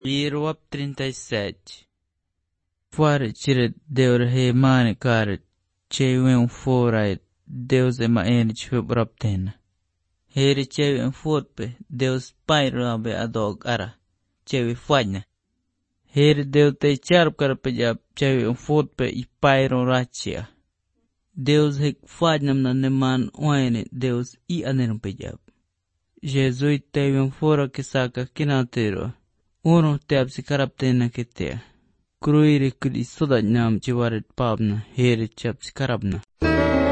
Job 37. Fora tira Deus re mane cara, cheio fora Deus é maene chup raptena. Heri cheio fotpe, Deus pai rabe adog ara, cheio fadna. Heri Deus te charp cara pejab, cheio fotpe I pai rachia. Deus hek fadnam na neman oine Deus I anerum pejab. Jesus teve fora que saca kinatero. Uno te absi karaptena ketea. Kruiri kudi soda nam chiwaret pabna, heri chapsi karabna.